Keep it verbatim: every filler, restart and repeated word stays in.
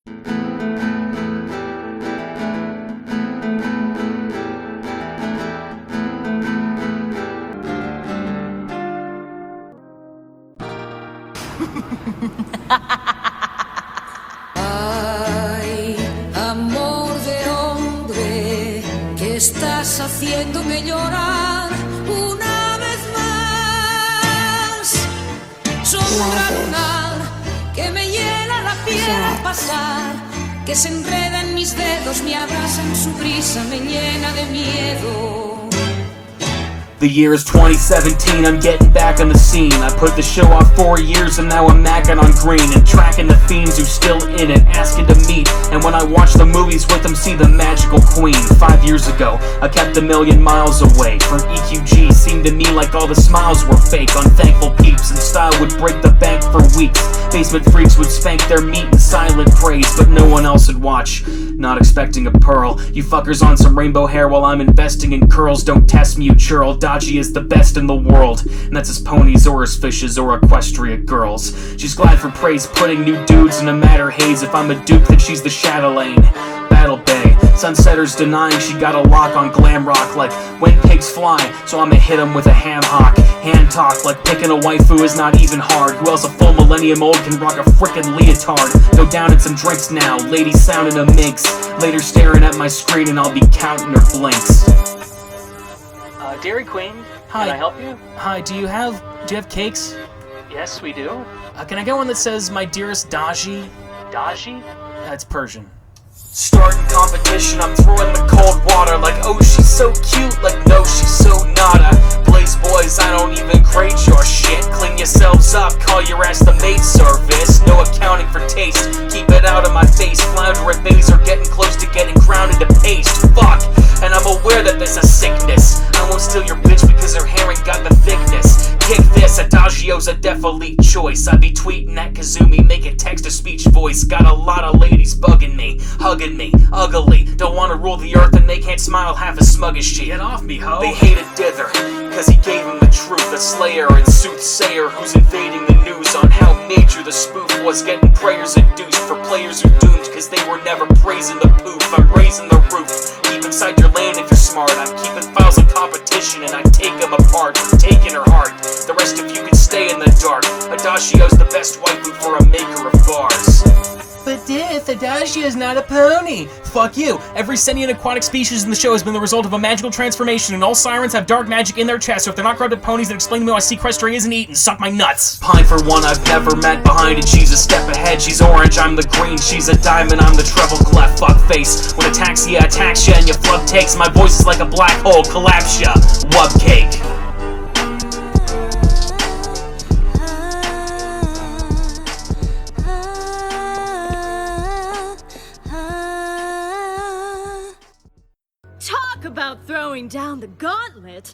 Ay, amor de hombre, que estás haciéndome llorar una vez más. Sombra lunar que me hiela la piel al pasar, que se enreda en mis dedos, me abraza en su brisa, me llena de miedo. The year is twenty seventeen, I'm getting back on the scene. I put the show off four years and now I'm macking on green, and tracking the fiends who's still in it, asking to meet. And when I watch the movies with them, see the magical queen. Five years ago, I kept a million miles away from E Q G. Seemed to me like all the smiles were fake. Unthankful peeps and style would break the bank for weeks. Basement freaks would spank their meat in silent praise, but no one else would watch, not expecting a pearl. You fuckers on some rainbow hair while I'm investing in curls. Don't test me, you churl. Dodgy is the best in the world, and that's his ponies or his fishes or Equestria girls. She's glad for praise, putting new dudes in a matter haze. If I'm a duke, then she's the Chatelaine. Battle Bay, Sunsetters denying she got a lock on glam rock, like when pigs fly, so I'ma hit him with a ham hock. Hand talk, like picking a waifu is not even hard. Who else a full millennium old can rock a frickin' leotard? Go down in some drinks now, ladies sounding a minx. Later staring at my screen and I'll be counting her blinks. Uh, Dairy Queen, Hi. can I help you? Hi, do you have, do you have cakes? Yes, we do. Uh, can I get one that says, my dearest Daji? Daji? That's Persian. Starting competition, I'm throwing the cold water, like, oh, she's so cute, like, no, she's so nada. Blaze boys, I don't even grade your shit. Clean yourselves up, call your ass the maid service. No accounting for taste, keep it out of my face. Flounder at bays are getting close to getting ground into paste. Fuck, and I'm aware that there's a sickness. I won't steal your bitch because her hair ain't got the thickness. Kick this, Adagio's a def elite choice. I be tweeting at Kazumi, making text-to-speech voice. Got a lot of ladies bugging me, hugging me, ugly. Don't wanna rule the earth and they can't smile half as smug as she. Get off me, ho! They hated Dither, cause he gave him the truth. A slayer and soothsayer who's invading the news on how major the spoof was. Getting prayers induced for players who doomed, cause they were never praising the poof. I'm raising the roof, keep inside your lane if you're smart. I'm keeping files of competition and I take them apart. I'm taking her heart, the rest of you can stay in the dark. Adagio's the best waifu for a maker of bars. But Diff, Adagio's not a pony! Fuck you! Every sentient aquatic species in the show has been the result of a magical transformation, and all sirens have dark magic in their chest, so if they're not corrupted ponies, then explain to me why Sequestria isn't eaten. Suck my nuts! Pine for one I've never met, behind it she's a step ahead. She's orange, I'm the green, she's a diamond, I'm the treble clef. Fuckface, when ataxia attacks ya and your flub takes, my voice is like a black hole, collapse ya. Wub cake. Talk about throwing down the gauntlet!